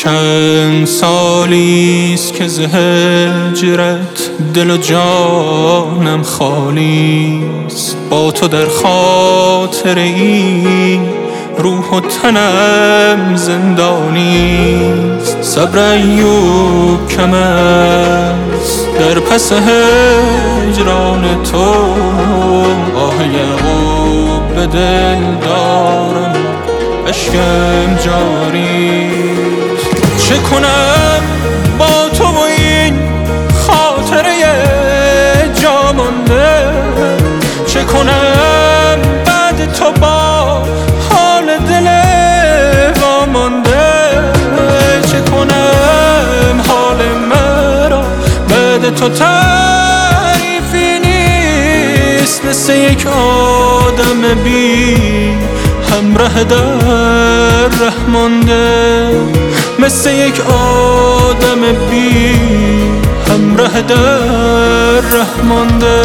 چند سالیست که ز هجرت دل و جانم خالیست. با تو در خاطر این روح و تنم زندانیست. صبر ایوب کم است در پس هجران تو. آه یعقوب به دل دارم اشکم جاریست. چه کنم با تو و این خاطره جا مانده؟ چه کنم بعد تو با حال دل وامانده؟ چه کنم حال مرا بعد تو تعریفی نیست. مثل یک آدم بی همراه در ره مانده. مثل یک آدم بی همراه در ره مانده.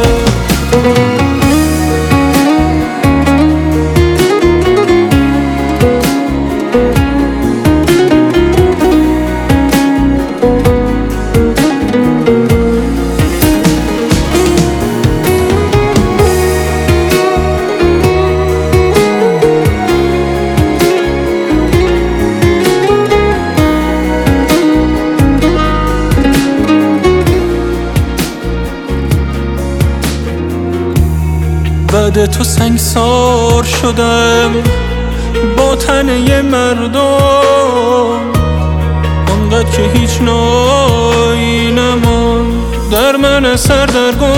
بعد تو سنگسار شدم با تنه مردم. آنقدر که هیچ نایی نماند در من سردرگم.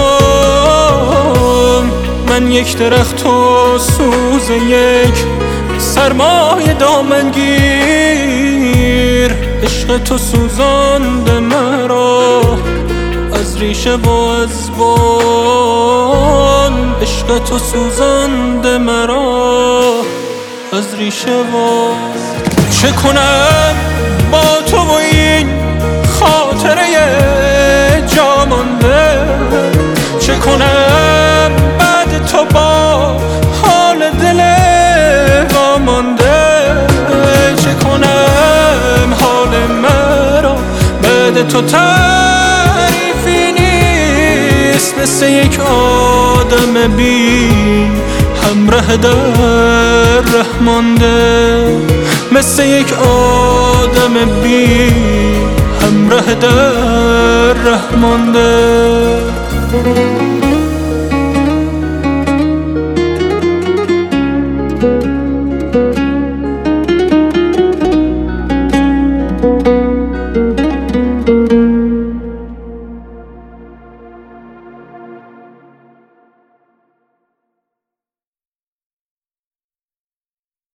من یک درخت و سوز یک سرمای دامنگیر. عشق تو سوزانده مرا از ریشه و از بن. عشق تو سوزانده مرا از ریشه و. چه کنم با تو و این خاطره جا مانده؟ چه کنم بعد تو با حال دل وامانده؟ چه کنم حال مرا بعد تو تعریفی نیست. مثل یک آدم بی همراه در ره مانده. مثل یک آدم بی همراه در ره مانده.